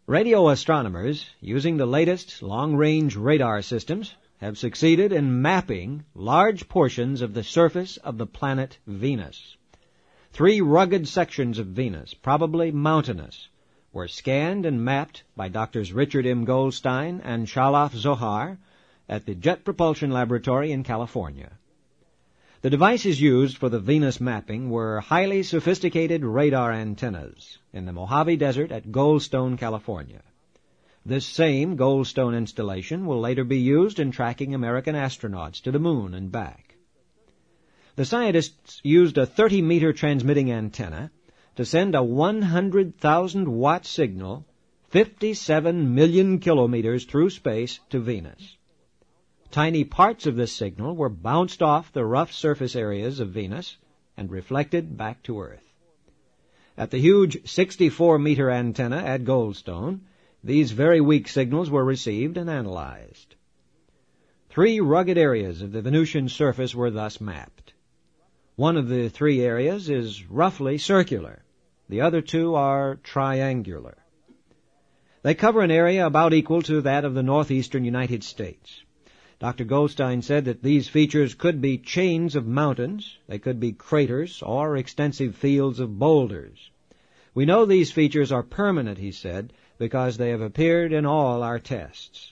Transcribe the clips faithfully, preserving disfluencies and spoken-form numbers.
Radio astronomers, using the latest long-range radar systems, have succeeded in mapping large portions of the surface of the planet Venus. Three rugged sections of Venus, probably mountainous, were scanned and mapped by Doctors Richard M. Goldstein and Shalaf Zohar at the Jet Propulsion Laboratory in California. The devices used for the Venus mapping were highly sophisticated radar antennas in the Mojave Desert at Goldstone, California. This same Goldstone installation will later be used in tracking American astronauts to the moon and back. The scientists used a thirty-meter transmitting antenna to send a one hundred thousand watt signal fifty-seven million kilometers through space to Venus. Tiny parts of this signal were bounced off the rough surface areas of Venus and reflected back to Earth. At the huge sixty-four meter antenna at Goldstone, these very weak signals were received and analyzed. Three rugged areas of the Venusian surface were thus mapped. One of the three areas is roughly circular. The other two are triangular. They cover an area about equal to that of the northeastern United States. Doctor Goldstein said that these features could be chains of mountains, they could be craters, or extensive fields of boulders. We know these features are permanent, he said, because they have appeared in all our tests.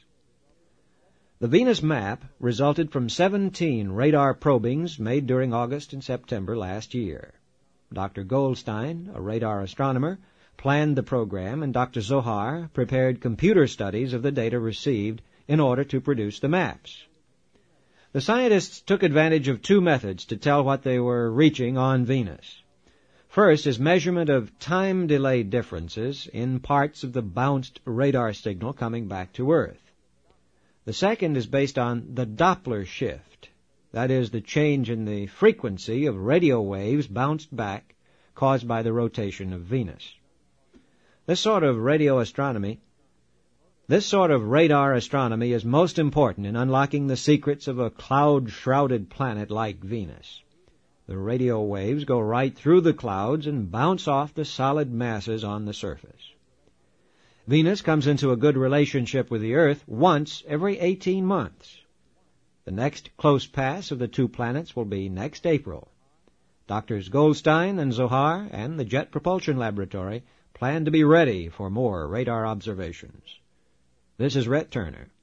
The Venus map resulted from seventeen radar probings made during August and September last year. Doctor Goldstein, a radar astronomer, planned the program, and Doctor Zohar prepared computer studies of the data received in order to produce the maps. The scientists took advantage of two methods to tell what they were reaching on Venus. First is measurement of time delay differences in parts of the bounced radar signal coming back to Earth. The second is based on the Doppler shift, that is, the change in the frequency of radio waves bounced back caused by the rotation of Venus. This sort of radio astronomy, this sort of radar astronomy is most important in unlocking the secrets of a cloud-shrouded planet like Venus. The radio waves go right through the clouds and bounce off the solid masses on the surface. Venus comes into a good relationship with the Earth once every eighteen months. The next close pass of the two planets will be next April. Doctors Goldstein and Zohar and the Jet Propulsion Laboratory plan to be ready for more radar observations. This is Rhett Turner.